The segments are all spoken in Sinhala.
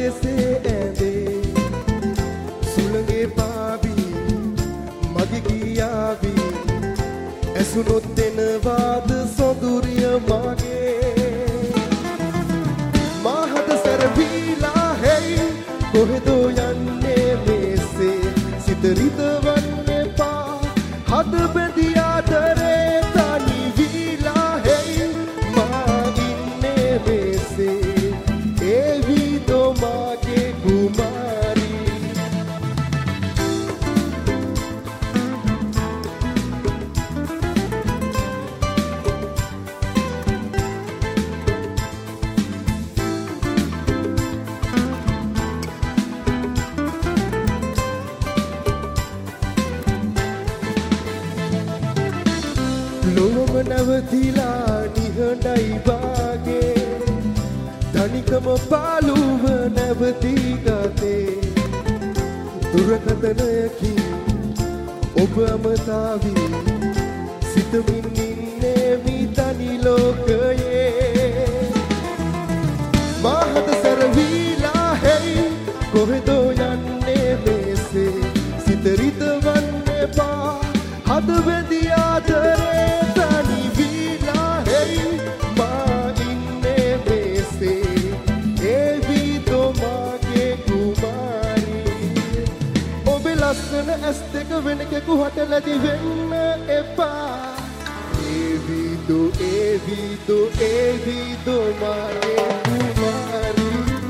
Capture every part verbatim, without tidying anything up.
කෙසේ ඇඳේ සුළඟේ පාවි මගේ ගියාවි ඇසුනොත් දෙනවාද සොඳුරිය මගේ මහද සැරවිලා හෙයි කොහෙදෝ යන්නේ මේසේ සිත රිදවන්න එපා හද බැඳි ආදරේ තනි වීලා හෙයි මා ඉන්නේ මේසේ ඒ විදෝ මාගේ කුමාරි ලොවම නැවතිලා නිහඬයි වාගේ තනිකම පාළුව නැවතී ගතේ දුරකථනයකින් ඔබ අමතාවි සිතමින් ඉන්නේ මේ තනි ලෝකයේ මහද සැරවිලා හෙයි කොහෙදෝ යන්නේ මේසේ සිත රිදවන්න එපා හද බැඳි ආදරේ තනි වීලා හෙයි මා ඉන්නේ මේසේ ඒ විදෝ මාගේ කුමාරි ඔබේ ලස්සන ඇස් දෙක වෙන කෙකුහට ලැදි වෙන්න එපා ඒ විදෝ ඒ විදෝ ඒ විදෝ මාගේ කුමාරි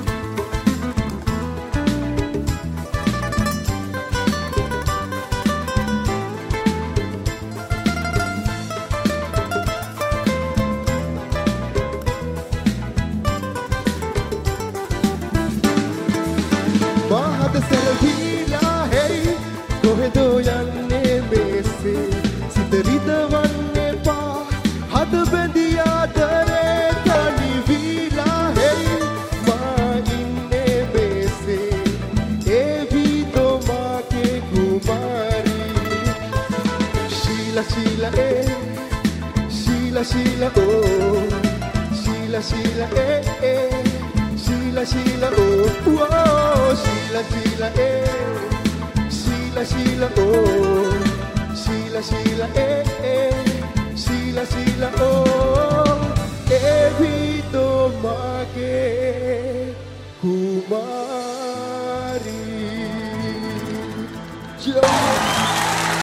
මහද සැලවිලා හෙයි කොහෙදෝ යන්නේ මේසේ සිත රිදවන්න එපා හද බැඳි ආදරේ තනි වීලා හෙයි මා ඉන්නේ මේසේ ඒ විදෝ මාගේ කුමාරි ශීලා ශීලා ඒ ශීලා ශීලා ඕ ශීලා ශීලා ඒ ඒ Sheila, Sheila, oh, oh, Sheila, Sheila, eh, Sheila, Sheila, oh, Sheila, Sheila, eh, eh, Sheila, Sheila, oh, eh, vito mage kumari.